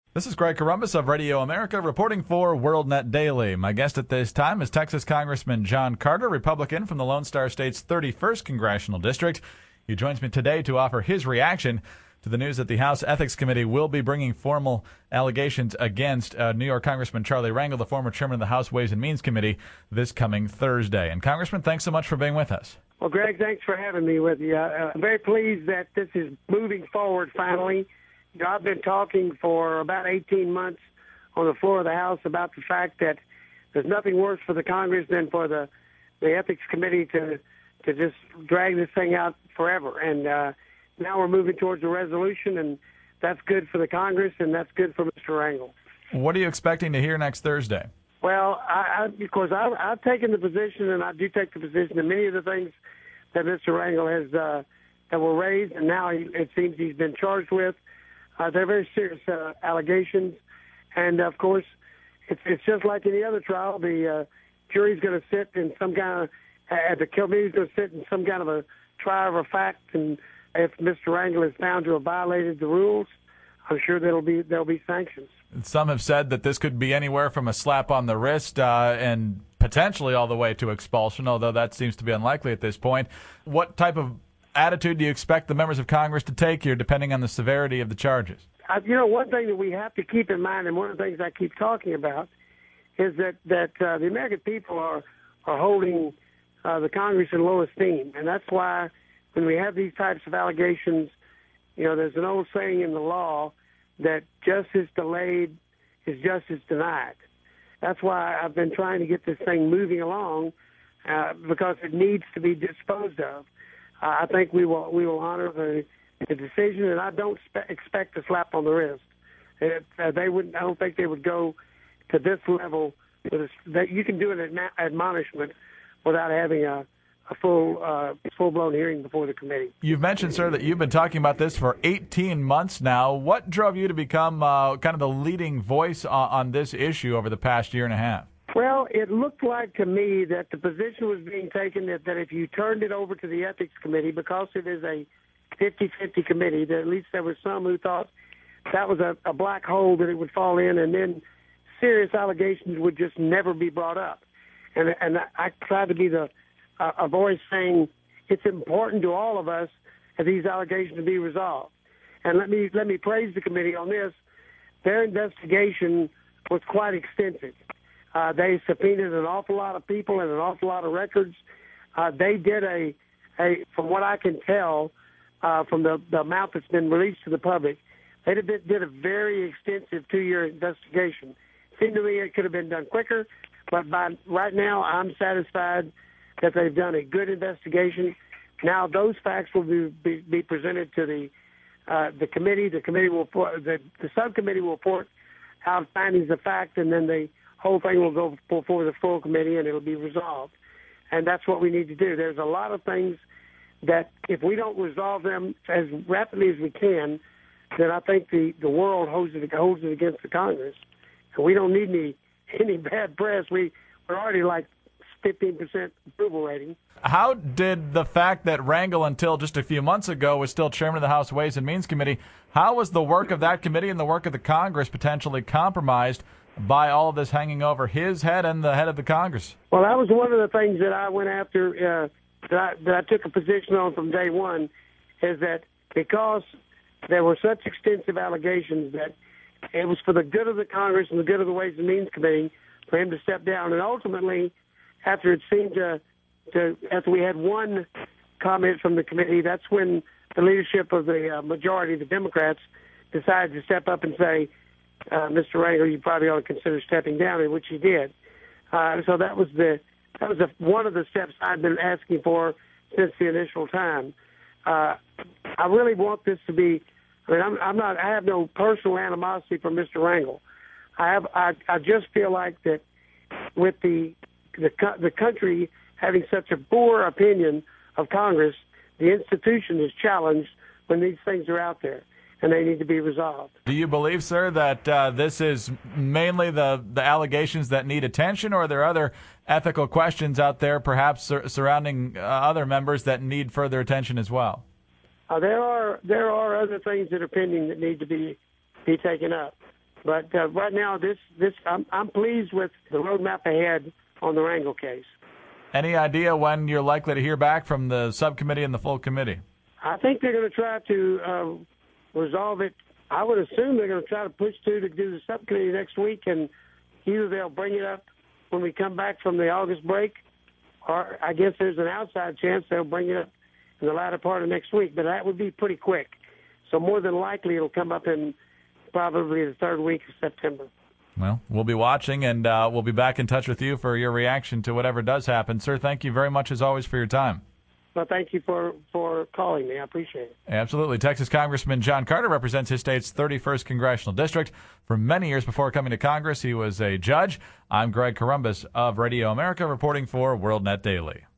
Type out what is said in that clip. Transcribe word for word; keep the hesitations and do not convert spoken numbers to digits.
This is Greg Corombos of Radio America reporting for WorldNet Daily. My guest at this time is Texas Congressman John Carter, Republican from the Lone Star State's thirty-first Congressional District. He joins me today to offer his reaction to the news that the House Ethics Committee will be bringing formal allegations against uh, New York Congressman Charlie Rangel, the former chairman of the House Ways and Means Committee, this coming Thursday. And Congressman, thanks so much for being with us. Well, Greg, thanks for having me with you. Uh, I'm very pleased that this is moving forward finally. You know, I've been talking for about eighteen months on the floor of the House about the fact that there's nothing worse for the Congress than for the, the Ethics Committee to to just drag this thing out forever. And uh, now we're moving towards a resolution, and that's good for the Congress, and that's good for Mister Rangel. What are you expecting to hear next Thursday? Well, I, I, because I, I've taken the position, and I do take the position that many of the things that Mister Rangel has uh, that were raised, and now he, it seems he's been charged with, Uh, they're very serious uh, allegations, and of course, it's it's just like any other trial. The uh, jury's going to sit in some kind of, uh, the committee's going to sit in some kind of a trial of a fact, and if Mister Rangel is found to have violated the rules, I'm sure there'll be there'll be sanctions. Some have said that this could be anywhere from a slap on the wrist uh, and potentially all the way to expulsion, although that seems to be unlikely at this point. What type of attitude do you expect the members of Congress to take here, depending on the severity of the charges? Uh, you know, one thing that we have to keep in mind, and one of the things I keep talking about, is that that uh, the American people are are holding uh, the Congress in low esteem, and that's why when we have these types of allegations, you know, there's an old saying in the law that justice delayed is justice denied. That's why I've been trying to get this thing moving along uh, because it needs to be disposed of. I think we will we will honor the, the decision, and I don't spe- expect a slap on the wrist. It, uh, they wouldn't. I don't think they would go to this level. With a, that you can do an adma- admonishment without having a, a full uh, full blown hearing before the committee. You've mentioned, sir, that you've been talking about this for eighteen months now. What drove you to become uh, kind of the leading voice on, on this issue over the past year and a half? Well, it looked like to me that the position was being taken that, that if you turned it over to the Ethics Committee, because it is a fifty-fifty committee, that at least there were some who thought that was a, a black hole that it would fall in, and then serious allegations would just never be brought up. And and I tried to be the uh, a voice saying it's important to all of us that these allegations to be resolved. And let me let me praise the committee on this. Their investigation was quite extensive. Uh, they subpoenaed an awful lot of people and an awful lot of records. Uh, they did a, a, from what I can tell, uh, from the, the amount that's been released to the public, they did, did a very extensive two-year investigation. Seemed to me it could have been done quicker, but by right now I'm satisfied that they've done a good investigation. Now those facts will be, be, be presented to the uh, the committee. The committee will the, the subcommittee will report out findings of fact, and then the whole thing will go before the full committee, and it'll be resolved. And that's what we need to do. There's a lot of things that if we don't resolve them as rapidly as we can, then I think the, the world holds it, holds it against the Congress. And we don't need any any bad press. We, we're already like fifteen percent approval rating. How did the fact that Rangel, until just a few months ago, was still chairman of the House Ways and Means Committee, how was the work of that committee and the work of the Congress potentially compromised by all of this hanging over his head and the head of the Congress? Well, that was one of the things that I went after, uh, that, I, that I took a position on from day one, is that because there were such extensive allegations that it was for the good of the Congress and the good of the Ways and Means Committee for him to step down. And ultimately, after it seemed to, to after we had one comment from the committee, that's when the leadership of the uh, majority, the Democrats, decided to step up and say, Uh, Mister Rangel, you probably ought to consider stepping down, which he did. Uh, so that was the that was the, one of the steps I've been asking for since the initial time. Uh, I really want this to be. I mean, I'm, I'm not. I have no personal animosity for Mister Rangel. I have. I, I just feel like that with the the the country having such a poor opinion of Congress, the institution is challenged when these things are out there, and they need to be resolved. Do you believe, sir, that uh, this is mainly the, the allegations that need attention, or are there other ethical questions out there, perhaps sur- surrounding uh, other members that need further attention as well? Uh, there are there are other things that are pending that need to be be taken up. But uh, right now, this this I'm, I'm pleased with the roadmap ahead on the Rangel case. Any idea when you're likely to hear back from the subcommittee and the full committee? I think they're going to try to uh, resolve it. I would assume they're going to try to push through to do the subcommittee next week, and either they'll bring it up when we come back from the August break, or I guess there's an outside chance they'll bring it up in the latter part of next week. But that would be pretty quick. So more than likely it'll come up in probably the third week of September. Well, we'll be watching, and uh, we'll be back in touch with you for your reaction to whatever does happen. Sir, thank you very much, as always, for your time. Well, thank you for, for calling me. I appreciate it. Absolutely. Texas Congressman John Carter represents his state's thirty-first Congressional District. For many years before coming to Congress, he was a judge. I'm Greg Corombos of Radio America, reporting for WorldNet Daily.